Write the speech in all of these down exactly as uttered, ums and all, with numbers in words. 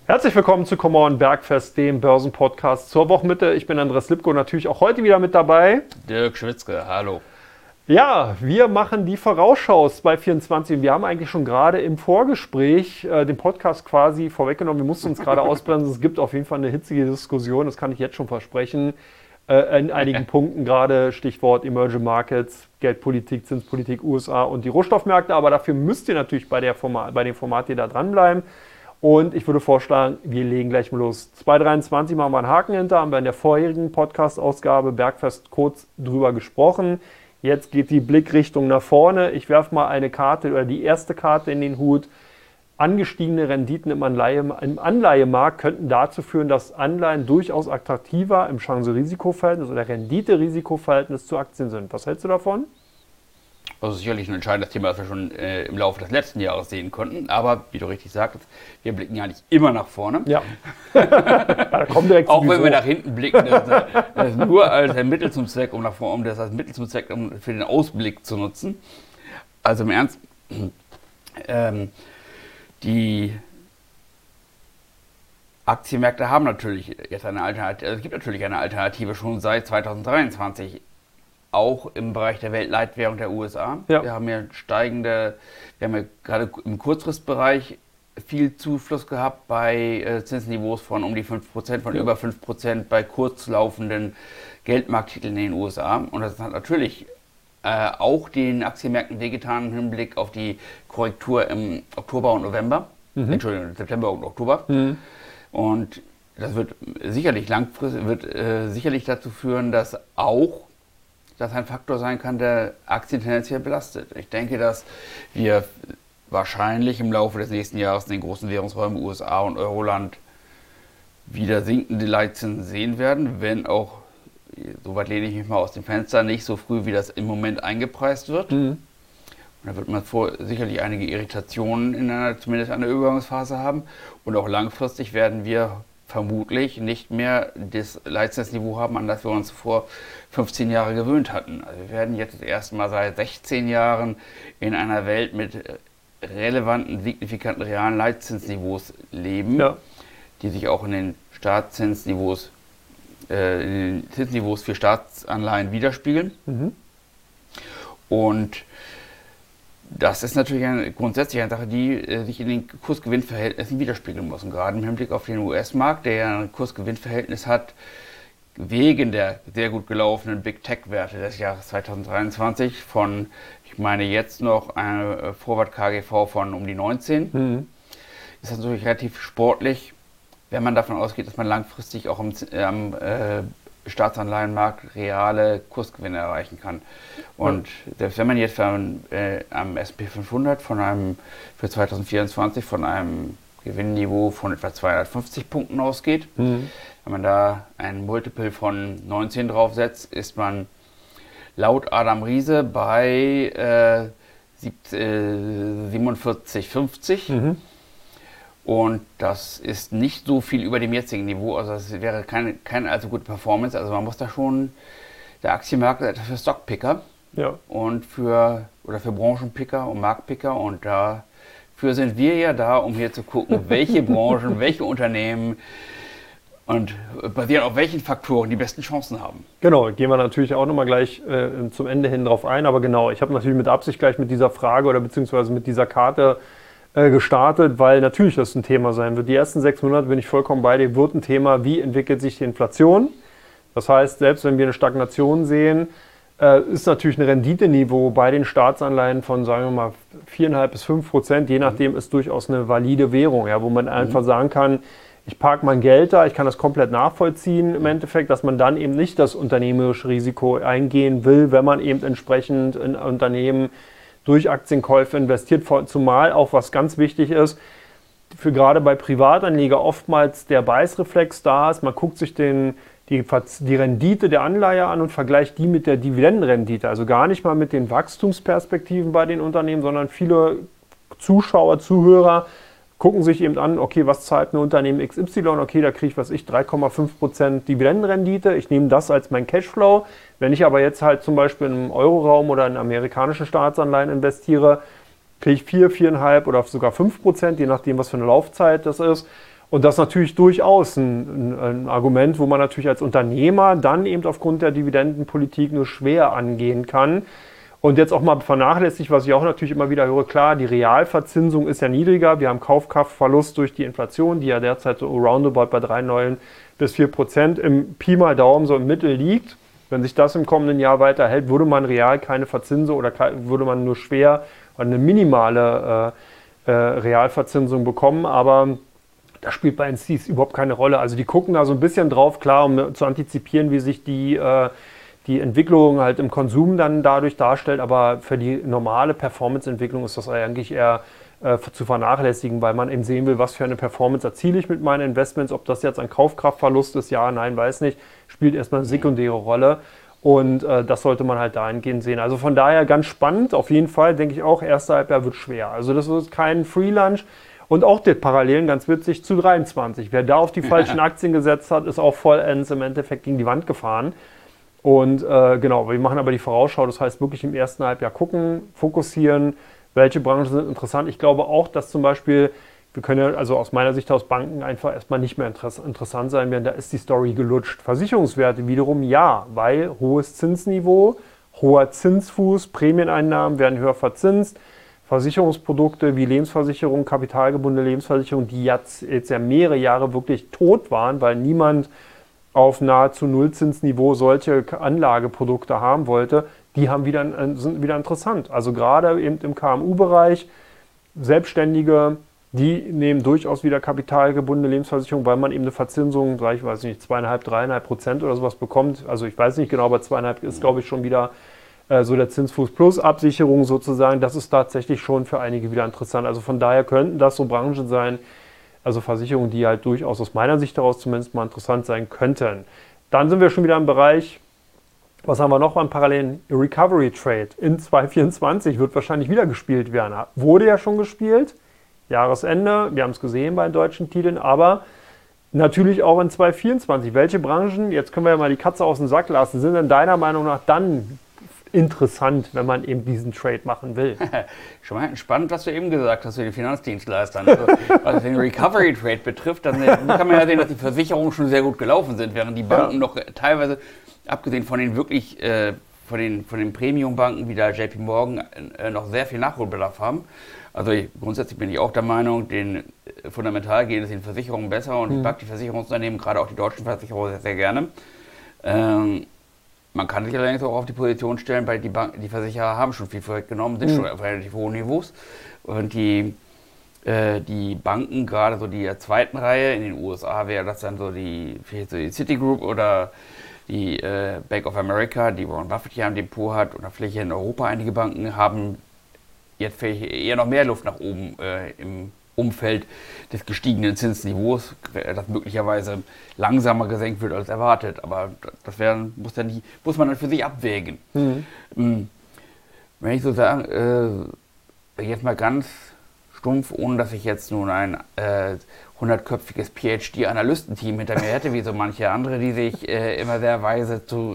Herzlich willkommen zu Come On Bergfest, dem Börsenpodcast zur Wochenmitte. Ich bin Andreas Lipko, natürlich auch heute wieder mit dabei. Dirk Schwitzke, hallo. Ja, wir machen die Vorausschau zwanzig vierundzwanzig. Wir haben eigentlich schon gerade im Vorgespräch äh, den Podcast quasi vorweggenommen. Wir mussten uns gerade ausbremsen. Es gibt auf jeden Fall eine hitzige Diskussion, das kann ich jetzt schon versprechen. Äh, in einigen Punkten gerade, Stichwort Emerging Markets, Geldpolitik, Zinspolitik, U S A und die Rohstoffmärkte. Aber dafür müsst ihr natürlich bei, der Format, bei dem Format hier da dranbleiben. Und ich würde vorschlagen, wir legen gleich mal los. zwanzig dreiundzwanzig machen wir einen Haken hinter, haben wir in der vorherigen Podcast-Ausgabe Bergfest kurz drüber gesprochen. Jetzt geht die Blickrichtung nach vorne. Ich werfe mal eine Karte oder die erste Karte in den Hut. Angestiegene Renditen im, Anleihe, im Anleihemarkt könnten dazu führen, dass Anleihen durchaus attraktiver im Chance-Risiko-Verhältnis oder Rendite-Risiko-Verhältnis zu Aktien sind. Was hältst du davon? Das ist sicherlich ein entscheidendes Thema, das wir schon äh, im Laufe des letzten Jahres sehen konnten. Aber wie du richtig sagst, wir blicken ja nicht immer nach vorne. Ja. Da kommt direkt Auch wenn wir nach hinten blicken, das, das ist nur als ein Mittel zum Zweck, um nach vorne, um das als Mittel zum Zweck, um für den Ausblick zu nutzen. Also im Ernst, ähm, die Aktienmärkte haben natürlich jetzt eine Alternative, also es gibt natürlich eine Alternative schon seit zweitausenddreiundzwanzig. Auch im Bereich der Weltleitwährung der U S A. Ja. Wir haben ja steigende, wir haben ja gerade im Kurzfristbereich viel Zufluss gehabt bei äh, Zinsniveaus von um die fünf Prozent, von ja. über fünf Prozent bei kurzlaufenden Geldmarkttiteln in den U S A. Und das hat natürlich äh, auch den Aktienmärkten wehgetan im Hinblick auf die Korrektur im Oktober und November. Mhm. Entschuldigung, September und Oktober. Mhm. Und das wird sicherlich langfristig, wird äh, sicherlich dazu führen, dass auch das ein Faktor sein kann, der Aktien tendenziell belastet. Ich denke, dass wir wahrscheinlich im Laufe des nächsten Jahres in den großen Währungsräumen U S A und Euroland wieder sinkende Leitzinsen sehen werden, wenn auch, soweit lehne ich mich mal aus dem Fenster, nicht so früh, wie das im Moment eingepreist wird. Mhm. Und da wird man vor, sicherlich einige Irritationen in einer, zumindest einer Übergangsphase haben. Und auch langfristig werden wir vermutlich nicht mehr das Leitzinsniveau haben, an das wir uns vor fünfzehn Jahren gewöhnt hatten. Also wir werden jetzt das erste Mal seit sechzehn Jahren in einer Welt mit relevanten, signifikanten realen Leitzinsniveaus leben, ja. die sich auch in den Staatszinsniveaus, äh, in den Zinsniveaus für Staatsanleihen widerspiegeln. Mhm. Und das ist natürlich eine, grundsätzlich eine Sache, die äh, sich in den Kursgewinnverhältnissen widerspiegeln muss. Und gerade im Hinblick auf den U S-Markt, der ja ein Kursgewinnverhältnis hat, wegen der sehr gut gelaufenen Big Tech-Werte des Jahres zweitausenddreiundzwanzig von, ich meine jetzt noch eine Vorwärts-K G V von um die neunzehn, mhm. ist das natürlich relativ sportlich, wenn man davon ausgeht, dass man langfristig auch am, am äh, Staatsanleihenmarkt reale Kursgewinne erreichen kann. Und ja. selbst wenn man jetzt von, äh, am S und P fünfhundert von einem, für zweitausendvierundzwanzig von einem Gewinnniveau von etwa zweihundertfünfzig Punkten ausgeht, mhm. wenn man da ein Multiple von neunzehn draufsetzt, ist man laut Adam Riese bei äh, siebenundvierzig fünfzig. Mhm. Und das ist nicht so viel über dem jetzigen Niveau, also das wäre keine, keine allzu gute Performance. Also man muss da schon, der Aktienmarkt ist etwas für Stockpicker ja. und für, oder für Branchenpicker und Marktpicker. Und dafür sind wir ja da, um hier zu gucken, welche Branchen, welche Unternehmen und basierend auf welchen Faktoren die besten Chancen haben. Genau, gehen wir natürlich auch nochmal gleich äh, zum Ende hin drauf ein. Aber genau, ich habe natürlich mit Absicht gleich mit dieser Frage oder beziehungsweise mit dieser Karte gestartet, weil natürlich das ein Thema sein wird. Die ersten sechs Monate, bin ich vollkommen bei dir, wird ein Thema, wie entwickelt sich die Inflation. Das heißt, selbst wenn wir eine Stagnation sehen, äh, ist natürlich ein Renditeniveau bei den Staatsanleihen von, sagen wir mal, vier Komma fünf bis fünf Prozent, je nachdem ist durchaus eine valide Währung, ja, wo man mhm. einfach sagen kann, ich parke mein Geld da, ich kann das komplett nachvollziehen im Endeffekt, dass man dann eben nicht das unternehmerische Risiko eingehen will, wenn man eben entsprechend in Unternehmen durch Aktienkäufe investiert, zumal auch, was ganz wichtig ist, für gerade bei Privatanleger oftmals der Beißreflex da ist. Man guckt sich den, die, die Rendite der Anleihe an und vergleicht die mit der Dividendenrendite. Also gar nicht mal mit den Wachstumsperspektiven bei den Unternehmen, sondern viele Zuschauer, Zuhörer gucken sich eben an, okay, was zahlt ein Unternehmen X Y? Okay, da kriege ich, was ich, drei Komma fünf Prozent Dividendenrendite. Ich nehme das als mein Cashflow. Wenn ich aber jetzt halt zum Beispiel im Euroraum oder in amerikanischen Staatsanleihen investiere, kriege ich vier, vier Komma fünf oder sogar fünf Prozent, je nachdem, was für eine Laufzeit das ist. Und das ist natürlich durchaus ein, ein, ein Argument, wo man natürlich als Unternehmer dann eben aufgrund der Dividendenpolitik nur schwer angehen kann. Und jetzt auch mal vernachlässigt, was ich auch natürlich immer wieder höre, klar, die Realverzinsung ist ja niedriger. Wir haben Kaufkraftverlust durch die Inflation, die ja derzeit so roundabout bei drei Komma neun bis vier Prozent im Pi mal Daumen so im Mittel liegt. Wenn sich das im kommenden Jahr weiterhält, würde man real keine Verzinsung oder würde man nur schwer eine minimale äh, äh, Realverzinsung bekommen. Aber das spielt bei N C s überhaupt keine Rolle. Also die gucken da so ein bisschen drauf, klar, um zu antizipieren, wie sich die, äh, die Entwicklung halt im Konsum dann dadurch darstellt. Aber für die normale Performance-Entwicklung ist das eigentlich eher äh, zu vernachlässigen, weil man eben sehen will, was für eine Performance erziele ich mit meinen Investments. Ob das jetzt ein Kaufkraftverlust ist, ja, nein, weiß nicht, spielt erstmal eine sekundäre Rolle. Und äh, das sollte man halt dahingehend sehen. Also von daher ganz spannend, auf jeden Fall, denke ich auch, erster Halbjahr wird schwer. Also das ist kein Free-Lunch. Und auch die Parallelen, ganz witzig, zu dreiundzwanzig. Wer da auf die falschen Aktien gesetzt hat, ist auch vollends im Endeffekt gegen die Wand gefahren. Und äh, genau, wir machen aber die Vorausschau, das heißt wirklich im ersten Halbjahr gucken, fokussieren, welche Branchen sind interessant. Ich glaube auch, dass zum Beispiel, wir können ja also aus meiner Sicht aus Banken einfach erstmal nicht mehr interessant sein werden, da ist die Story gelutscht. Versicherungswerte wiederum ja, weil hohes Zinsniveau, hoher Zinsfuß, Prämieneinnahmen werden höher verzinst. Versicherungsprodukte wie Lebensversicherung, kapitalgebundene Lebensversicherung, die jetzt, jetzt ja mehrere Jahre wirklich tot waren, weil niemand auf nahezu Nullzinsniveau solche Anlageprodukte haben wollte, die haben wieder, sind wieder interessant. Also gerade eben im K M U-Bereich, Selbstständige, die nehmen durchaus wieder kapitalgebundene Lebensversicherung, weil man eben eine Verzinsung, ich weiß nicht, zweieinhalb, dreieinhalb Prozent oder sowas bekommt. Also ich weiß nicht genau, aber zweieinhalb ist, glaube ich, schon wieder so der Zinsfuß plus Absicherung sozusagen, das ist tatsächlich schon für einige wieder interessant. Also von daher könnten das so Branchen sein, also Versicherungen, die halt durchaus aus meiner Sicht heraus zumindest mal interessant sein könnten. Dann sind wir schon wieder im Bereich, was haben wir noch beim parallelen Recovery Trade? In zwanzig vierundzwanzig wird wahrscheinlich wieder gespielt werden. Wurde ja schon gespielt, Jahresende, wir haben es gesehen bei den deutschen Titeln, aber natürlich auch in zwanzig vierundzwanzig. Welche Branchen, jetzt können wir ja mal die Katze aus dem Sack lassen, sind denn deiner Meinung nach dann interessant, wenn man eben diesen Trade machen will? Schon mal spannend, was du eben gesagt hast zu den Finanzdienstleistern. Also, was den Recovery Trade betrifft, dann kann man ja sehen, dass die Versicherungen schon sehr gut gelaufen sind, während die Banken ja. noch teilweise, abgesehen von den wirklich, äh, von den, von den Premium-Banken wie der J P Morgan, äh, noch sehr viel Nachholbedarf haben. Also ich, grundsätzlich bin ich auch der Meinung, den äh, fundamental geht es den Versicherungen besser und mhm. ich mag die Versicherungsunternehmen, gerade auch die deutschen Versicherungen, sehr, sehr gerne. Ähm, Man kann sich allerdings auch auf die Position stellen, weil die, Bank, die Versicherer haben schon viel vorweggenommen, sind mhm. schon auf relativ hohen Niveaus. Und die, äh, die Banken, gerade so die der zweiten Reihe, in den U S A wäre das dann so die, so die Citigroup oder die äh, Bank of America, die Warren Buffett hier am Depot hat, oder vielleicht hier in Europa einige Banken, haben jetzt vielleicht eher noch mehr Luft nach oben äh, im Umfeld des gestiegenen Zinsniveaus, das möglicherweise langsamer gesenkt wird als erwartet. Aber das wär, muss, dann nicht, muss man dann für sich abwägen. Mhm. Wenn ich so sagen, äh, jetzt mal ganz stumpf, ohne dass ich jetzt nun ein äh, hundertköpfiges P H D-Analystenteam hinter mir hätte, wie so manche andere, die sich äh, immer sehr weise zu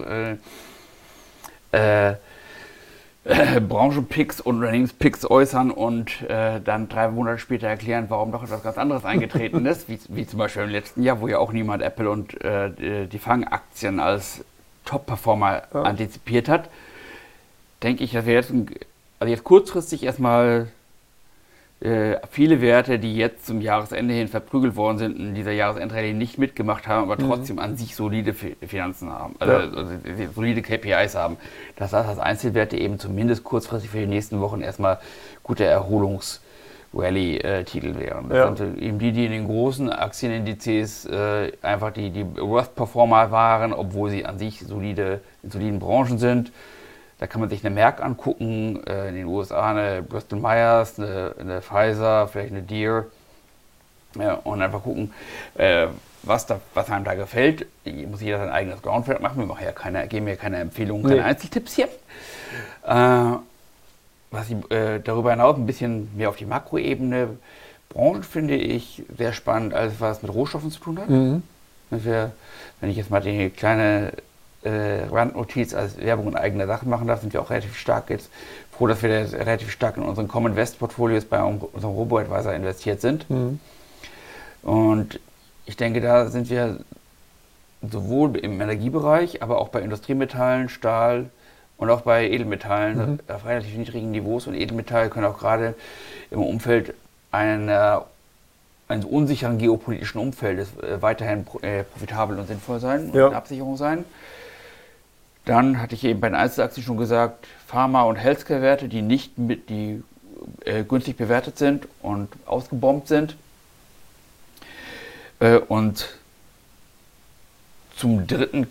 äh, äh, Äh, Branchenpicks und Unternehmenspicks äußern und äh, dann drei Monate später erklären, warum doch etwas ganz anderes eingetreten ist, wie, wie zum Beispiel im letzten Jahr, wo ja auch niemand Apple und äh, die Fang-Aktien als Top-Performer ja. antizipiert hat, denke ich, dass wir jetzt, also jetzt kurzfristig erstmal äh, viele Werte, die jetzt zum Jahresende hin verprügelt worden sind, in dieser Jahresendrallye nicht mitgemacht haben, aber trotzdem mhm. an sich solide Finanzen haben, also, ja. also solide K P Is haben. Das heißt, dass Einzelwerte eben zumindest kurzfristig für die nächsten Wochen erstmal gute Erholungs-Rally-Titel äh, wären. Das ja. sind eben die, die in den großen Aktienindizes äh, einfach die, die Worst-Performer waren, obwohl sie an sich solide, in soliden Branchen sind. Da kann man sich eine Merck angucken, äh, in den U S A eine Bristol Myers, eine, eine Pfizer, vielleicht eine Deere. Ja, und einfach gucken, äh, was, da, was einem da gefällt. Hier muss jeder sein eigenes Groundwork machen. Wir machen ja keine, geben ja keine Empfehlungen, keine nee. Einzeltipps hier. Äh, was ich äh, darüber hinaus ein bisschen mehr auf die Makroebene. Branchen finde ich sehr spannend, alles was mit Rohstoffen zu tun hat. Mhm. Wir, wenn ich jetzt mal die kleine Äh, Randnotiz als Werbung in eigener Sache machen darf, sind wir auch relativ stark jetzt froh, dass wir relativ stark in unseren Common Invest Portfolios bei unserem Robo-Advisor investiert sind. Mhm. Und ich denke, da sind wir sowohl im Energiebereich, aber auch bei Industriemetallen, Stahl und auch bei Edelmetallen mhm. auf relativ niedrigen Niveaus. Und Edelmetalle können auch gerade im Umfeld einer, eines unsicheren geopolitischen Umfeldes äh, weiterhin pro, äh, profitabel und sinnvoll sein und ja. eine Absicherung sein. Dann hatte ich eben bei den Einzelaktien schon gesagt, Pharma- und Healthcare-Werte, die nicht mit, die äh, günstig bewertet sind und ausgebombt sind. Äh, und zum Dritten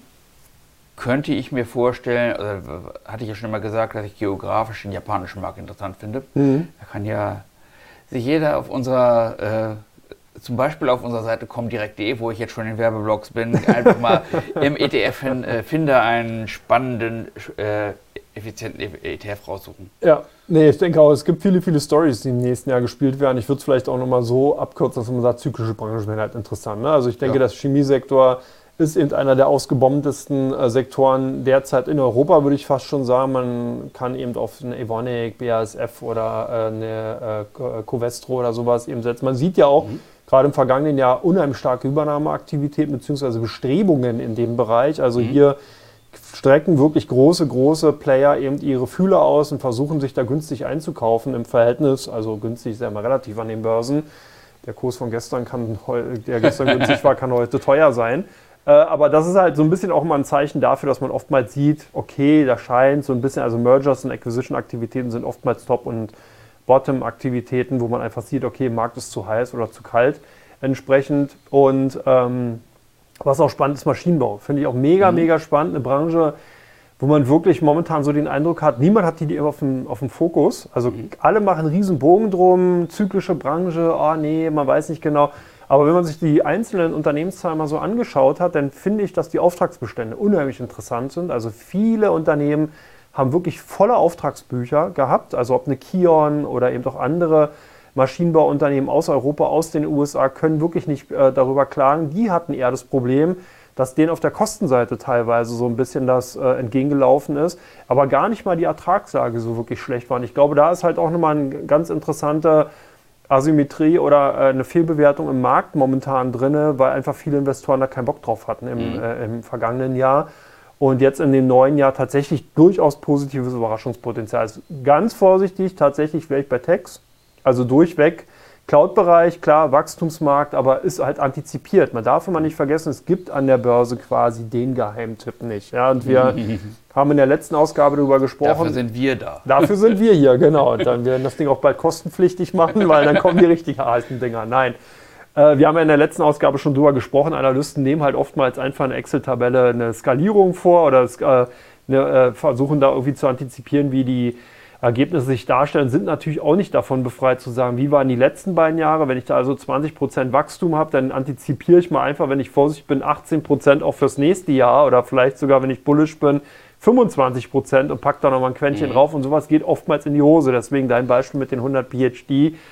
könnte ich mir vorstellen, also hatte ich ja schon mal gesagt, dass ich geografisch den japanischen Markt interessant finde. Mhm. Da kann ja sich jeder auf unserer, äh, zum Beispiel auf unserer Seite comdirect punkt de, wo ich jetzt schon in den Werbeblocks bin, einfach mal im E T F äh, finde einen spannenden, äh, effizienten E T F raussuchen. Ja, nee, ich denke auch, es gibt viele, viele Stories, die im nächsten Jahr gespielt werden. Ich würde es vielleicht auch nochmal so abkürzen, dass man sagt, zyklische Branchen wären halt interessant. Ne? Also ich denke, ja. der Chemiesektor ist eben einer der ausgebombtesten äh, Sektoren derzeit in Europa, würde ich fast schon sagen. Man kann eben auf eine Evonik, B A S F oder äh, eine äh, Covestro oder sowas eben setzen. Man sieht ja auch mhm. gerade im vergangenen Jahr unheimlich starke Übernahmeaktivitäten bzw. Bestrebungen in dem Bereich. Also mhm. hier strecken wirklich große, große Player eben ihre Fühler aus und versuchen sich da günstig einzukaufen im Verhältnis. Also günstig ist ja immer relativ an den Börsen. Der Kurs von gestern, kann, der gestern günstig war, kann heute teuer sein. Aber das ist halt so ein bisschen auch mal ein Zeichen dafür, dass man oftmals sieht, okay, da scheint so ein bisschen, also Mergers und Acquisition-Aktivitäten sind oftmals Top- und Bottom-Aktivitäten, wo man einfach sieht, okay, der Markt ist zu heiß oder zu kalt entsprechend. Und ähm, was auch spannend ist, Maschinenbau. Finde ich auch mega, mhm. mega spannend. Eine Branche, wo man wirklich momentan so den Eindruck hat, niemand hat die auf dem, auf dem Fokus. Also mhm. alle machen einen riesen Bogen drum, zyklische Branche, oh nee, man weiß nicht genau. Aber wenn man sich die einzelnen Unternehmenszahlen mal so angeschaut hat, dann finde ich, dass die Auftragsbestände unheimlich interessant sind. Also viele Unternehmen haben wirklich volle Auftragsbücher gehabt. Also ob eine Kion oder eben auch andere Maschinenbauunternehmen aus Europa, aus den U S A können wirklich nicht äh, darüber klagen. Die hatten eher das Problem, dass denen auf der Kostenseite teilweise so ein bisschen das äh, entgegengelaufen ist, aber gar nicht mal die Ertragslage so wirklich schlecht war. Und ich glaube, da ist halt auch nochmal ein ganz interessanter Asymmetrie oder äh, eine Fehlbewertung im Markt momentan drin, weil einfach viele Investoren da keinen Bock drauf hatten im, mhm. äh, im vergangenen Jahr. Und jetzt in dem neuen Jahr tatsächlich durchaus positives Überraschungspotenzial. Also ganz vorsichtig, tatsächlich wäre ich bei Techs, also durchweg. Cloud-Bereich, klar, Wachstumsmarkt, aber ist halt antizipiert. Man darf immer nicht vergessen, es gibt an der Börse quasi den Geheimtipp nicht. Ja, und wir haben in der letzten Ausgabe darüber gesprochen. Dafür sind wir da. Dafür sind wir hier, genau. Und dann werden wir das Ding auch bald kostenpflichtig machen, weil dann kommen die richtig heißen Dinger. Nein. Äh, wir haben ja in der letzten Ausgabe schon drüber gesprochen. Analysten nehmen halt oftmals einfach eine Excel-Tabelle, eine Skalierung vor oder äh, eine, äh, versuchen da irgendwie zu antizipieren, wie die Ergebnisse sich darstellen, sind natürlich auch nicht davon befreit zu sagen, wie waren die letzten beiden Jahre. Wenn ich da also zwanzig Prozent Wachstum habe, dann antizipiere ich mal einfach, wenn ich vorsichtig bin, achtzehn Prozent auch fürs nächste Jahr oder vielleicht sogar, wenn ich bullish bin, fünfundzwanzig Prozent und packe da nochmal ein Quäntchen mhm. drauf und sowas geht oftmals in die Hose. Deswegen dein Beispiel mit den hundert P H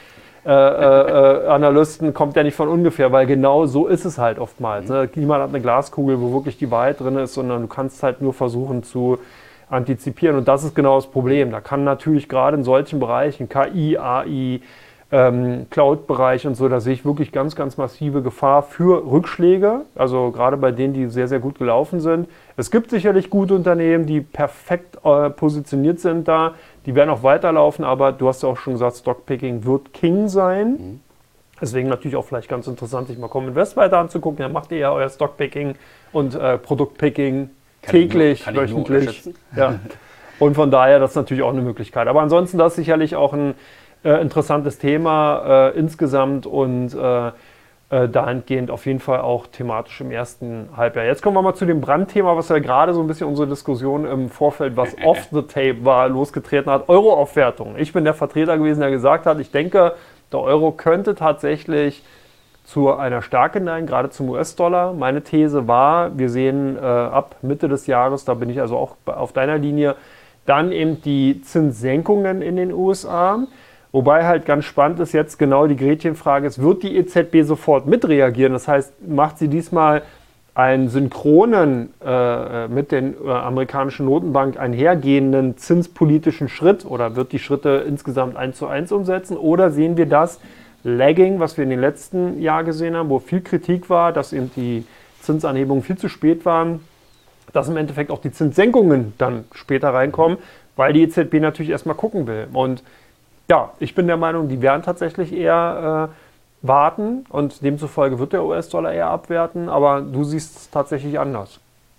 D-Analysten äh, äh, kommt ja nicht von ungefähr, weil genau so ist es halt oftmals. Ne? Niemand hat eine Glaskugel, wo wirklich die Wahrheit drin ist, sondern du kannst halt nur versuchen zu antizipieren. Und das ist genau das Problem. Da kann natürlich gerade in solchen Bereichen, K I, A I, ähm, Cloud-Bereich und so, da sehe ich wirklich ganz, ganz massive Gefahr für Rückschläge. Also gerade bei denen, die sehr, sehr gut gelaufen sind. Es gibt sicherlich gute Unternehmen, die perfekt äh, positioniert sind da. Die werden auch weiterlaufen, aber du hast ja auch schon gesagt, Stockpicking wird King sein. Mhm. Deswegen natürlich auch vielleicht ganz interessant, sich mal Common Invest weiter anzugucken. Dann macht ihr ja euer Stockpicking und äh, Produktpicking Kann täglich, nur, wöchentlich. Ja. Und von daher, das ist natürlich auch eine Möglichkeit. Aber ansonsten, das ist sicherlich auch ein äh, interessantes Thema äh, insgesamt und äh, äh, dahingehend auf jeden Fall auch thematisch im ersten Halbjahr. Jetzt kommen wir mal zu dem Brandthema, was ja gerade so ein bisschen unsere Diskussion im Vorfeld, was off the tape war, losgetreten hat. Euro-Aufwertung. Ich bin der Vertreter gewesen, der gesagt hat, ich denke, der Euro könnte tatsächlich zu einer Stärke neigen, gerade zum U S-Dollar. Meine These war, wir sehen äh, ab Mitte des Jahres, da bin ich also auch auf deiner Linie, dann eben die Zinssenkungen in den U S A. Wobei halt ganz spannend ist jetzt genau die Gretchenfrage ist, wird die E Z B sofort mitreagieren? Das heißt, macht sie diesmal einen synchronen, äh, mit den äh, amerikanischen Notenbank einhergehenden zinspolitischen Schritt oder wird die Schritte insgesamt eins zu eins umsetzen? Oder sehen wir das, Lagging, was wir in den letzten Jahren gesehen haben, wo viel Kritik war, dass eben die Zinsanhebungen viel zu spät waren, dass im Endeffekt auch die Zinssenkungen dann später reinkommen, weil die E Z B natürlich erstmal gucken will. Und ja, ich bin der Meinung, die werden tatsächlich eher äh, warten und demzufolge wird der U S-Dollar eher abwerten, aber du siehst es tatsächlich anders.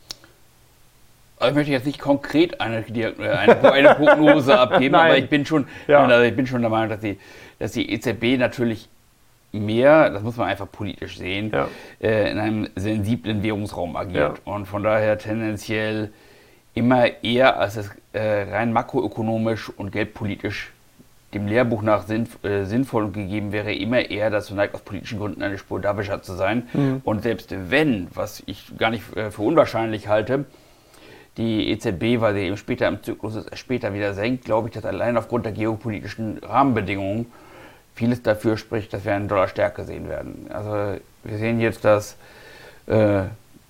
Also ich möchte jetzt nicht konkret eine, eine, eine Prognose abgeben, aber ich bin schon, ja. also ich bin schon der Meinung, dass die, dass die E Z B natürlich mehr, das muss man einfach politisch sehen, ja. äh, in einem sensiblen Währungsraum agiert. Ja. Und von daher tendenziell immer eher, als es äh, rein makroökonomisch und geldpolitisch dem Lehrbuch nach sinn, äh, sinnvoll und gegeben wäre, immer eher dazu neigt, aus politischen Gründen eine Spur dovischer zu sein. Mhm. Und selbst wenn, was ich gar nicht äh, für unwahrscheinlich halte, die E Z B, weil sie eben später im Zyklus ist, später wieder senkt, glaube ich, dass allein aufgrund der geopolitischen Rahmenbedingungen vieles dafür spricht, dass wir einen Dollar stärker sehen werden. Also wir sehen jetzt, dass, äh,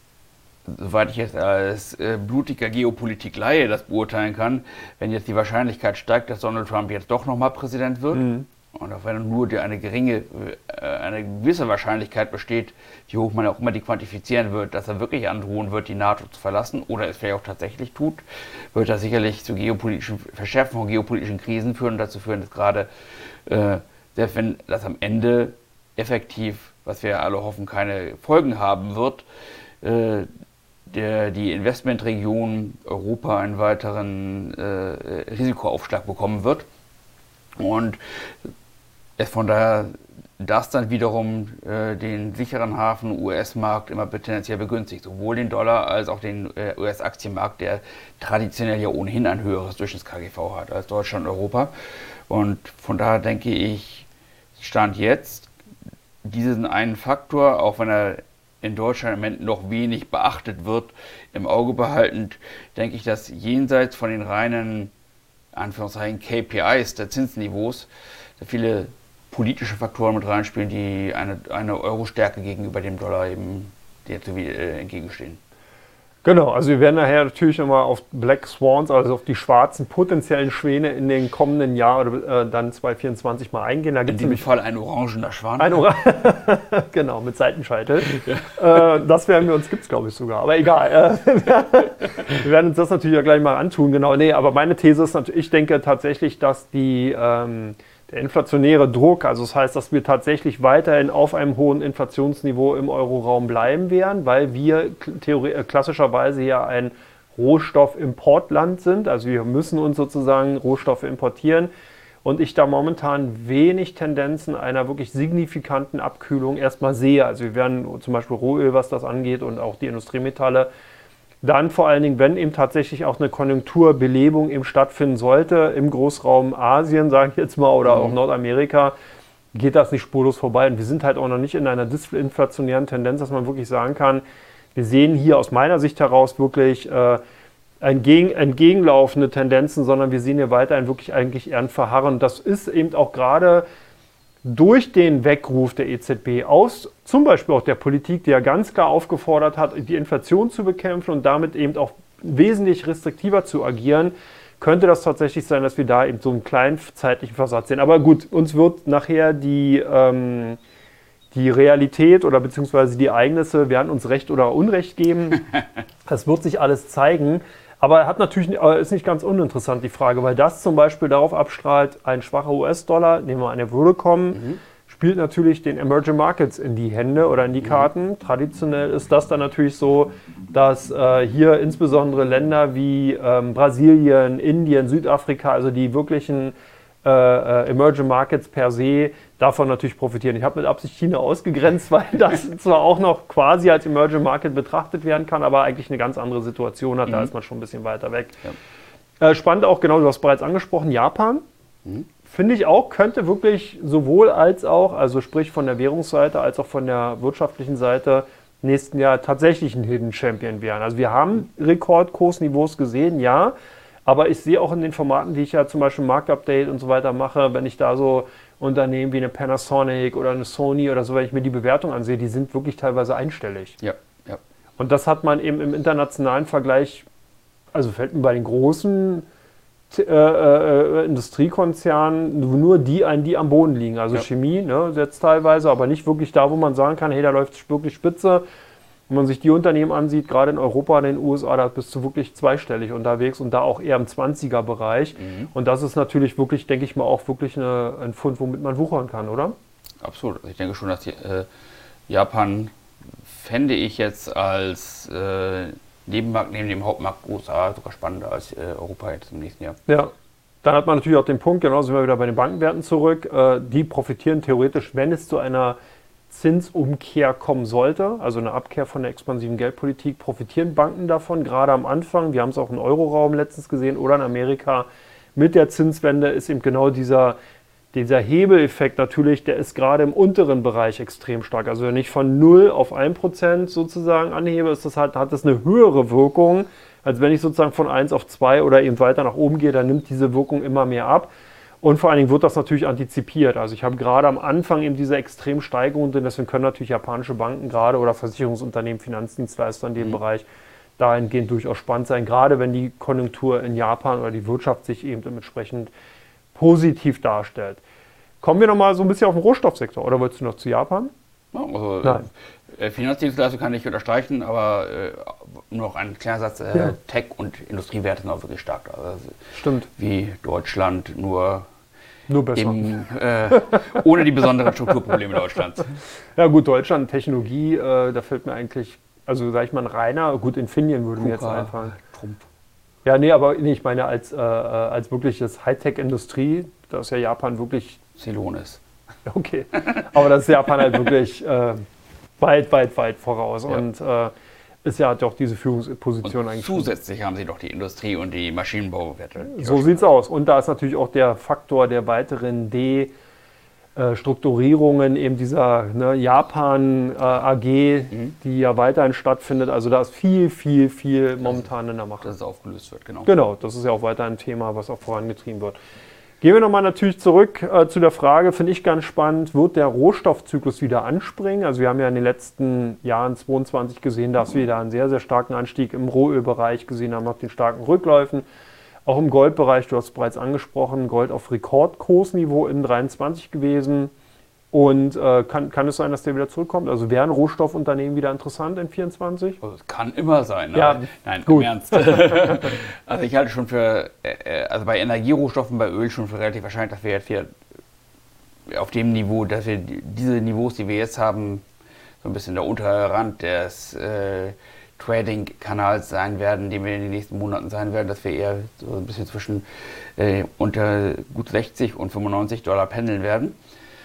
soweit ich jetzt als äh, blutiger Geopolitik-Laie das beurteilen kann, wenn jetzt die Wahrscheinlichkeit steigt, dass Donald Trump jetzt doch nochmal Präsident wird, mhm. und auch wenn nur eine geringe, äh, eine gewisse Wahrscheinlichkeit besteht, wie hoch man auch immer die quantifizieren wird, dass er wirklich androhen wird, die NATO zu verlassen oder es vielleicht auch tatsächlich tut, wird das sicherlich zu geopolitischen Verschärfungen von geopolitischen Krisen führen und dazu führen, dass gerade äh, selbst wenn das am Ende effektiv, was wir alle hoffen, keine Folgen haben wird, äh, der, die Investmentregion Europa einen weiteren äh, Risikoaufschlag bekommen wird. Und es von daher das dann wiederum äh, den sicheren Hafen U S-Markt immer tendenziell begünstigt. Sowohl den Dollar als auch den äh, U S-Aktienmarkt, der traditionell ja ohnehin ein höheres Durchschnitts-K G V hat als Deutschland und Europa. Und von daher denke ich, Stand jetzt, diesen einen Faktor, auch wenn er in Deutschland im Moment noch wenig beachtet wird, im Auge behaltend, denke ich, dass jenseits von den reinen, Anführungszeichen, K P Is der Zinsniveaus, da viele politische Faktoren mit reinspielen, die eine, eine Euro-Stärke gegenüber dem Dollar eben jetzt äh, entgegenstehen. Genau, also wir werden nachher natürlich nochmal auf Black Swans, also auf die schwarzen potenziellen Schwäne in den kommenden Jahr oder äh, dann zwanzig vierundzwanzig mal eingehen. Da in diesem Fall ein orangener Schwan. Ein Oran genau, mit Seitenscheitel. Ja. Äh, das werden wir uns, gibt es glaube ich sogar, aber egal. Wir werden uns das natürlich auch gleich mal antun, genau. Nee, aber meine These ist natürlich, ich denke tatsächlich, dass die... Ähm, Der inflationäre Druck, also das heißt, dass wir tatsächlich weiterhin auf einem hohen Inflationsniveau im Euroraum bleiben werden, weil wir klassischerweise ja ein Rohstoffimportland sind. Also wir müssen uns sozusagen Rohstoffe importieren. Und ich da momentan wenig Tendenzen einer wirklich signifikanten Abkühlung erstmal sehe. Also wir werden zum Beispiel Rohöl, was das angeht, und auch die Industriemetalle, dann vor allen Dingen, wenn eben tatsächlich auch eine Konjunkturbelebung eben stattfinden sollte, im Großraum Asien, sage ich jetzt mal, oder mhm. auch Nordamerika, geht das nicht spurlos vorbei. Und wir sind halt auch noch nicht in einer disinflationären Tendenz, dass man wirklich sagen kann, wir sehen hier aus meiner Sicht heraus wirklich äh, entgegen, entgegenlaufende Tendenzen, sondern wir sehen hier weiterhin wirklich eigentlich eher ein Verharren. Das ist eben auch gerade durch den Weckruf der E Z B aus, zum Beispiel auch der Politik, die ja ganz klar aufgefordert hat, die Inflation zu bekämpfen und damit eben auch wesentlich restriktiver zu agieren, könnte das tatsächlich sein, dass wir da eben so einen kleinen zeitlichen Versatz sehen. Aber gut, uns wird nachher die, ähm, die Realität oder beziehungsweise die Ereignisse werden uns Recht oder Unrecht geben. Das wird sich alles zeigen. Aber hat natürlich, ist nicht ganz uninteressant die Frage, weil das zum Beispiel darauf abstrahlt, ein schwacher U S-Dollar, nehmen wir an, der würde kommen, mhm. spielt natürlich den Emerging Markets in die Hände oder in die Karten. Mhm. Traditionell ist das dann natürlich so, dass äh, hier insbesondere Länder wie ähm, Brasilien, Indien, Südafrika, also die wirklichen äh, äh, Emerging Markets per se, davon natürlich profitieren. Ich habe mit Absicht China ausgegrenzt, weil das zwar auch noch quasi als Emerging Market betrachtet werden kann, aber eigentlich eine ganz andere Situation hat. Mhm. Da ist man schon ein bisschen weiter weg. Ja. Äh, spannend auch, genau, du hast bereits angesprochen, Japan. Mhm. Finde ich auch, könnte wirklich sowohl als auch, also sprich von der Währungsseite als auch von der wirtschaftlichen Seite, nächsten Jahr tatsächlich ein Hidden Champion werden. Also wir haben Rekordkursniveaus gesehen, ja, aber ich sehe auch in den Formaten, die ich ja zum Beispiel Marktupdate und so weiter mache, wenn ich da so Unternehmen wie eine Panasonic oder eine Sony oder so, wenn ich mir die Bewertung ansehe, die sind wirklich teilweise einstellig. Ja, ja. Und das hat man eben im internationalen Vergleich, also fällt mir bei den großen äh, äh, Industriekonzernen nur die ein, die am Boden liegen. Also ja. Chemie, ne, jetzt teilweise, aber nicht wirklich da, wo man sagen kann, hey, da läuft es wirklich spitze. Wenn man sich die Unternehmen ansieht, gerade in Europa, in den U S A, da bist du wirklich zweistellig unterwegs und da auch eher im zwanziger-Bereich. Mhm. Und das ist natürlich wirklich, denke ich mal, auch wirklich eine, ein Fund, womit man wuchern kann, oder? Absolut. Also ich denke schon, dass die, äh, Japan fände ich jetzt als äh, Nebenmarkt neben dem Hauptmarkt U S A sogar spannender als äh, Europa jetzt im nächsten Jahr. Ja, dann hat man natürlich auch den Punkt, genau, sind wir wieder bei den Bankenwerten zurück, äh, die profitieren theoretisch, wenn es zu einer Zinsumkehr kommen sollte, also eine Abkehr von der expansiven Geldpolitik, profitieren Banken davon, gerade am Anfang. Wir haben es auch im Euroraum letztens gesehen oder in Amerika. Mit der Zinswende ist eben genau dieser, dieser Hebeleffekt natürlich, der ist gerade im unteren Bereich extrem stark. Also wenn ich von null auf ein Prozent sozusagen anhebe, ist das halt, hat das eine höhere Wirkung, als wenn ich sozusagen von eins auf zwei oder eben weiter nach oben gehe, dann nimmt diese Wirkung immer mehr ab. Und vor allen Dingen wird das natürlich antizipiert. Also ich habe gerade am Anfang eben diese extremen Steigerungen, denn deswegen können natürlich japanische Banken gerade oder Versicherungsunternehmen, Finanzdienstleister in dem mhm. Bereich dahingehend durchaus spannend sein, gerade wenn die Konjunktur in Japan oder die Wirtschaft sich eben dementsprechend positiv darstellt. Kommen wir nochmal so ein bisschen auf den Rohstoffsektor, oder wolltest du noch zu Japan? Also, Nein. Äh, Finanzdienstleistung kann ich unterstreichen, aber äh, nur noch ein kleiner Satz, äh, ja. Tech- und Industriewerte sind auch wirklich stark. Also, Stimmt. Wie Deutschland, nur, nur besser. Eben, äh, ohne die besonderen Strukturprobleme Deutschlands. Ja gut, Deutschland, Technologie, äh, da fällt mir eigentlich, also sag ich mal ein reiner, gut, Infineon würde mir jetzt einfallen. Trump. Ja, nee, aber nee, ich meine als, äh, als wirkliches Hightech-Industrie, da ist ja Japan wirklich... Celonis. Okay, aber das ist Japan halt wirklich äh, weit, weit, weit voraus ja. und äh, ist ja hat auch diese Führungsposition und eigentlich. Zusätzlich schon. Haben sie doch die Industrie und die Maschinenbauwerte. Die so sieht's aus. Und da ist natürlich auch der Faktor der weiteren Destrukturierungen eben dieser ne, Japan äh, A G, mhm. die ja weiterhin stattfindet. Also da ist viel, viel, viel momentan in der Mache. Dass es aufgelöst wird, genau. Genau, das ist ja auch weiter ein Thema, was auch vorangetrieben wird. Gehen wir nochmal natürlich zurück äh, zu der Frage, finde ich ganz spannend, wird der Rohstoffzyklus wieder anspringen? Also wir haben ja in den letzten Jahren zweiundzwanzig gesehen, dass wir da einen sehr, sehr starken Anstieg im Rohölbereich gesehen haben, nach den starken Rückläufen. Auch im Goldbereich, du hast es bereits angesprochen, Gold auf Rekordkursniveau in dreiundzwanzig gewesen. Und äh, kann, kann es sein, dass der wieder zurückkommt? Also wären Rohstoffunternehmen wieder interessant in vierundzwanzig? Also es kann immer sein. Ja, nein, gut. Im Ernst. Also ich halte schon für, äh, also bei Energierohstoffen, bei Öl schon für relativ wahrscheinlich, dass wir jetzt hier auf dem Niveau, dass wir diese Niveaus, die wir jetzt haben, so ein bisschen der untere Rand des äh, Trading-Kanals sein werden, den wir in den nächsten Monaten sein werden, dass wir eher so ein bisschen zwischen äh, unter gut sechzig und fünfundneunzig Dollar pendeln werden.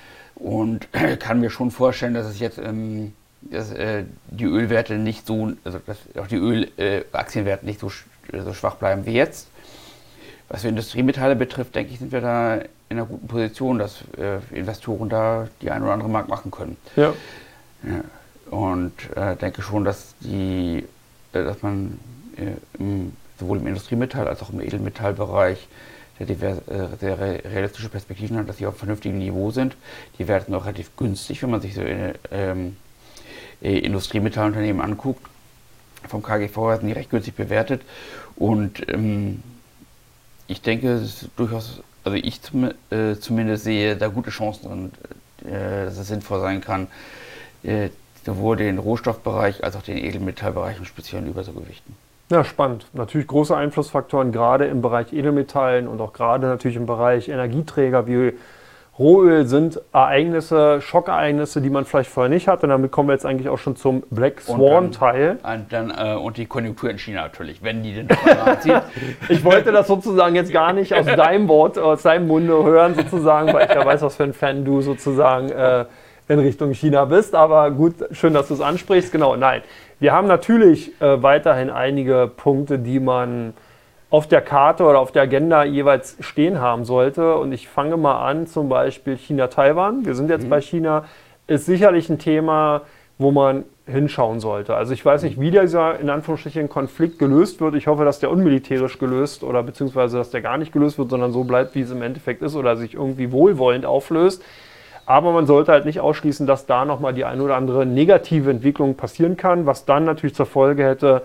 Und kann mir schon vorstellen, dass es jetzt ähm, dass, äh, die Ölwerte nicht so, also dass auch die Ölaktienwerte äh, nicht so, so schwach bleiben wie jetzt. Was für Industriemetalle betrifft, denke ich, sind wir da in einer guten Position, dass äh, Investoren da die ein oder andere Markt machen können. Ja. Ja. Und äh, denke schon, dass die, äh, dass man äh, im, sowohl im Industriemetall als auch im Edelmetallbereich Sehr, sehr realistische Perspektiven hat, dass sie auf vernünftigem Niveau sind. Die Werte sind auch relativ günstig, wenn man sich so ähm, Industriemetallunternehmen anguckt. Vom K G V sind die recht günstig bewertet. Und ähm, ich denke, es ist durchaus, also ich zum, äh, zumindest sehe da gute Chancen und äh, dass es sinnvoll sein kann, äh, sowohl den Rohstoffbereich als auch den Edelmetallbereich im Speziellen überzugewichten. Ja, spannend. Natürlich große Einflussfaktoren, gerade im Bereich Edelmetallen und auch gerade natürlich im Bereich Energieträger wie Rohöl sind Ereignisse, Schockereignisse, die man vielleicht vorher nicht hat. Und damit kommen wir jetzt eigentlich auch schon zum Black Swan-Teil. Und, dann, äh, und die Konjunktur in China natürlich, wenn die den doch zieht. Ich wollte das sozusagen jetzt gar nicht aus deinem Wort, aus deinem Munde hören sozusagen, weil ich ja weiß, was für ein Fan du sozusagen äh, in Richtung China bist. Aber gut, schön, dass du es ansprichst. Genau, nein. Wir haben natürlich äh, weiterhin einige Punkte, die man auf der Karte oder auf der Agenda jeweils stehen haben sollte. Und ich fange mal an, zum Beispiel China-Taiwan. Wir sind jetzt mhm. bei China. Ist sicherlich ein Thema, wo man hinschauen sollte. Also ich weiß nicht, wie dieser in Anführungsstrichen Konflikt gelöst wird. Ich hoffe, dass der unmilitärisch gelöst oder beziehungsweise, dass der gar nicht gelöst wird, sondern so bleibt, wie es im Endeffekt ist oder sich irgendwie wohlwollend auflöst. Aber man sollte halt nicht ausschließen, dass da nochmal die eine oder andere negative Entwicklung passieren kann, was dann natürlich zur Folge hätte,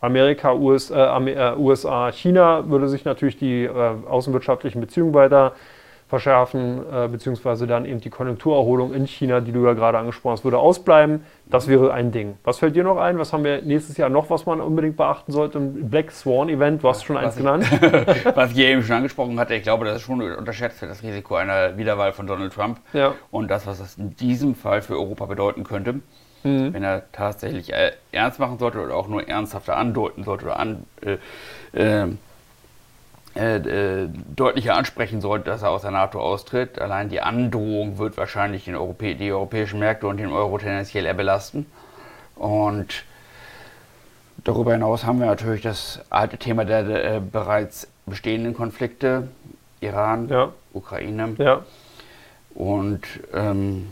Amerika, U S, äh, U S A, China würde sich natürlich die äh, außenwirtschaftlichen Beziehungen weiter verschärfen, äh, beziehungsweise dann eben die Konjunkturerholung in China, die du ja gerade angesprochen hast, würde ausbleiben. Das wäre ein Ding. Was fällt dir noch ein? Was haben wir nächstes Jahr noch, was man unbedingt beachten sollte? Ein Black Swan Event, du hast schon eins genannt. Was ich eben schon angesprochen hatte, ich glaube, das ist schon unterschätzt wird, das Risiko einer Wiederwahl von Donald Trump. Ja. Und das, was das in diesem Fall für Europa bedeuten könnte, mhm. wenn er tatsächlich äh, ernst machen sollte oder auch nur ernsthafter andeuten sollte oder an, äh, äh, Äh, äh, deutlicher ansprechen sollte, dass er aus der NATO austritt. Allein die Androhung wird wahrscheinlich den Europä die europäischen Märkte und den Euro tendenziell eher belasten. Und darüber hinaus haben wir natürlich das alte Thema der, der äh, bereits bestehenden Konflikte, Iran, ja. Ukraine. Ja. Und ähm,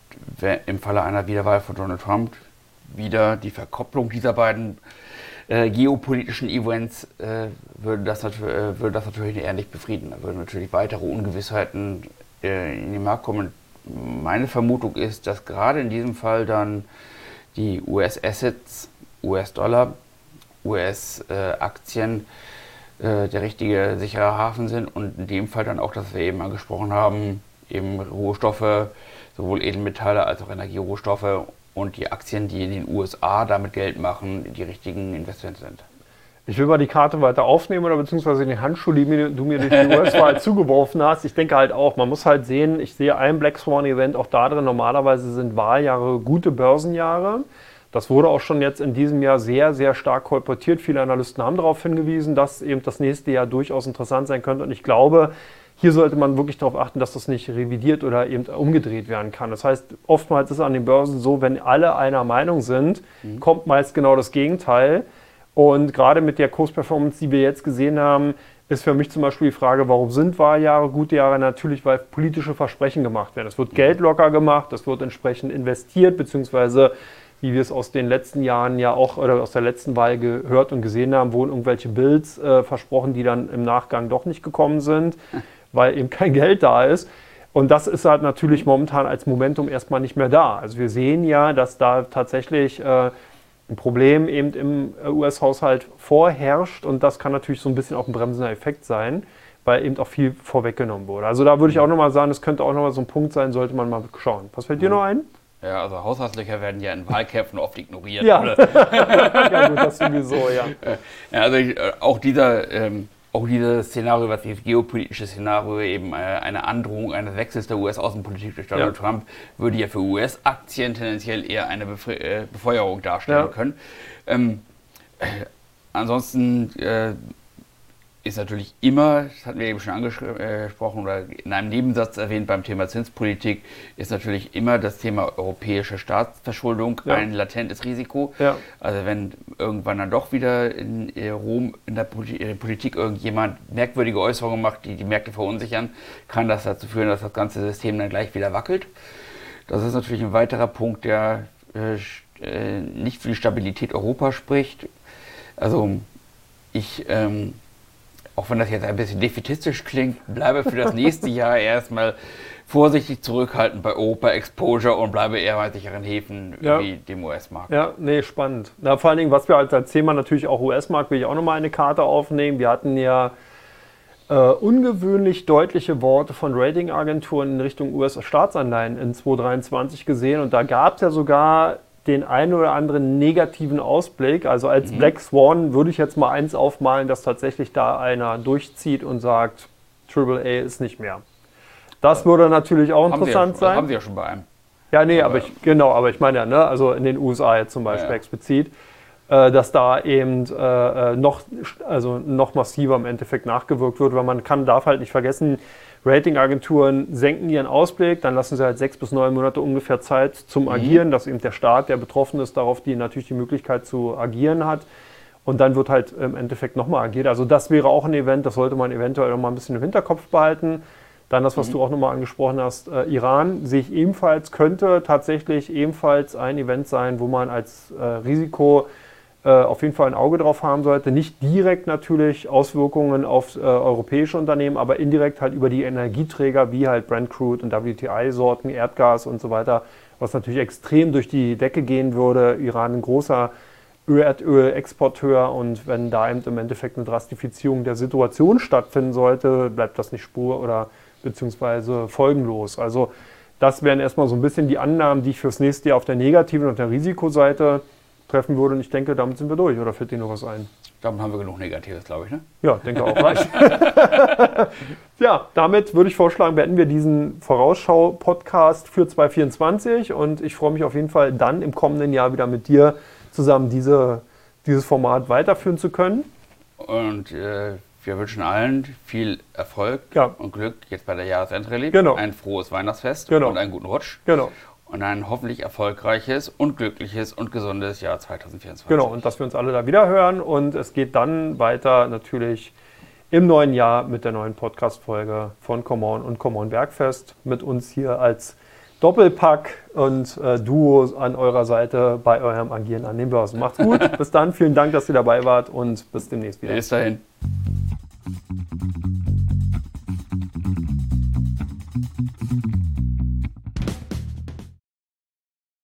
im Falle einer Wiederwahl von Donald Trump wieder die Verkopplung dieser beiden Äh, geopolitischen Events äh, würde, das äh, würde das natürlich eher nicht befrieden. Da würden natürlich weitere Ungewissheiten äh, in den Markt kommen. Meine Vermutung ist, dass gerade in diesem Fall dann die U S-Assets, U S-Dollar, U S-Aktien äh, der richtige sichere Hafen sind und in dem Fall dann auch, das wir eben angesprochen haben, eben Rohstoffe, sowohl Edelmetalle als auch Energierohstoffe und die Aktien, die in den U S A damit Geld machen, die richtigen Investments sind. Ich will mal die Karte weiter aufnehmen oder beziehungsweise den Handschuh, den du mir durch die U S-Wahl zugeworfen hast. Ich denke halt auch, man muss halt sehen, ich sehe ein Black Swan-Event auch da drin. Normalerweise sind Wahljahre gute Börsenjahre. Das wurde auch schon jetzt in diesem Jahr sehr, sehr stark kolportiert. Viele Analysten haben darauf hingewiesen, dass eben das nächste Jahr durchaus interessant sein könnte. Und ich glaube, hier sollte man wirklich darauf achten, dass das nicht revidiert oder eben umgedreht werden kann. Das heißt, oftmals ist es an den Börsen so, wenn alle einer Meinung sind, mhm. kommt meist genau das Gegenteil. Und gerade mit der Kursperformance, die wir jetzt gesehen haben, ist für mich zum Beispiel die Frage, warum sind Wahljahre gute Jahre? Natürlich, weil politische Versprechen gemacht werden. Es wird mhm. Geld locker gemacht, es wird entsprechend investiert, beziehungsweise wie wir es aus den letzten Jahren ja auch oder aus der letzten Wahl gehört und gesehen haben, wurden irgendwelche Bills äh, versprochen, die dann im Nachgang doch nicht gekommen sind. Weil eben kein Geld da ist. Und das ist halt natürlich momentan als Momentum erstmal nicht mehr da. Also wir sehen ja, dass da tatsächlich äh, ein Problem eben im U S-Haushalt vorherrscht und das kann natürlich so ein bisschen auch ein bremsender Effekt sein, weil eben auch viel vorweggenommen wurde. Also da würde ich auch nochmal sagen, das könnte auch nochmal so ein Punkt sein, sollte man mal schauen. Was fällt dir noch ein? Ja, also Haushaltslöcher werden ja in Wahlkämpfen oft ignoriert. Ja, ja gut, das sowieso, ja. ja also ich, auch dieser... Ähm Auch dieses Szenario, was dieses geopolitische Szenario, eben eine Androhung eines Wechsels der U S-Außenpolitik durch Donald ja. Trump, würde ja für U S-Aktien tendenziell eher eine Befre- äh, Befeuerung darstellen ja. können. Ähm, äh, ansonsten äh, ist natürlich immer, das hatten wir eben schon angesprochen oder in einem Nebensatz erwähnt beim Thema Zinspolitik, ist natürlich immer das Thema europäische Staatsverschuldung ja. ein latentes Risiko. Ja. Also wenn irgendwann dann doch wieder in Rom in der Politik irgendjemand merkwürdige Äußerungen macht, die die Märkte verunsichern, kann das dazu führen, dass das ganze System dann gleich wieder wackelt. Das ist natürlich ein weiterer Punkt, der äh, nicht für die Stabilität Europas spricht. Also ich... Ähm, Auch wenn das jetzt ein bisschen defätistisch klingt, bleibe für das nächste Jahr erstmal vorsichtig zurückhaltend bei Europa-Exposure und bleibe eher bei sicheren Häfen ja. wie dem U S-Markt. Ja, nee, spannend. Na, vor allen Dingen, was wir als, als Thema natürlich auch U S-Markt, will ich auch nochmal eine Karte aufnehmen. Wir hatten ja äh, ungewöhnlich deutliche Worte von Ratingagenturen in Richtung U S-Staatsanleihen in zweitausenddreiundzwanzig gesehen und da gab es ja sogar den einen oder anderen negativen Ausblick. Also als mhm. Black Swan würde ich jetzt mal eins aufmalen, dass tatsächlich da einer durchzieht und sagt, Triple A ist nicht mehr. Das würde natürlich auch haben interessant ja, sein. Das haben Sie ja schon bei einem. Ja, nee, aber, aber ich, genau, aber ich meine ja, ne, also in den U S A jetzt zum Beispiel ja, ja. explizit, äh, dass da eben äh, noch, also noch massiver im Endeffekt nachgewirkt wird, weil man kann, darf halt nicht vergessen, Ratingagenturen senken ihren Ausblick, dann lassen sie halt sechs bis neun Monate ungefähr Zeit zum mhm. Agieren, dass eben der Staat, der betroffen ist, darauf die natürlich die Möglichkeit zu agieren hat. Und dann wird halt im Endeffekt nochmal agiert. Also das wäre auch ein Event, das sollte man eventuell noch mal ein bisschen im Hinterkopf behalten. Dann das, was mhm. du auch nochmal angesprochen hast, äh, Iran sehe ich ebenfalls, könnte tatsächlich ebenfalls ein Event sein, wo man als äh, Risiko äh, auf jeden Fall ein Auge drauf haben sollte. Nicht direkt natürlich Auswirkungen auf äh, europäische Unternehmen, aber indirekt halt über die Energieträger wie halt Brent Crude und W T I-Sorten, Erdgas und so weiter, was natürlich extrem durch die Decke gehen würde. Iran ein großer Erdölexporteur und wenn da eben im Endeffekt eine Drastifizierung der Situation stattfinden sollte, bleibt das nicht spur- oder beziehungsweise folgenlos. Also das wären erstmal so ein bisschen die Annahmen, die ich fürs nächste Jahr auf der negativen und der Risikoseite treffen würde und ich denke, damit sind wir durch. Oder fällt dir noch was ein? Damit haben wir genug Negatives, glaube ich, ne? Ja, denke auch. Reicht. Ja, damit würde ich vorschlagen, beenden wir diesen Vorausschau-Podcast für zwanzig vierundzwanzig und ich freue mich auf jeden Fall dann im kommenden Jahr wieder mit dir zusammen diese, dieses Format weiterführen zu können. Und äh, wir wünschen allen viel Erfolg ja. und Glück jetzt bei der Jahresendrallye. Genau. Ein frohes Weihnachtsfest genau. und einen guten Rutsch. Genau. Und ein hoffentlich erfolgreiches und glückliches und gesundes Jahr zwanzig vierundzwanzig. Genau, und dass wir uns alle da wieder hören. Und es geht dann weiter natürlich im neuen Jahr mit der neuen Podcast-Folge von Come On und Come On Bergfest. Mit uns hier als Doppelpack und äh, Duo an eurer Seite bei eurem Agieren an den Börsen. Macht's gut, bis dann, vielen Dank, dass ihr dabei wart und bis demnächst wieder. Bis dahin.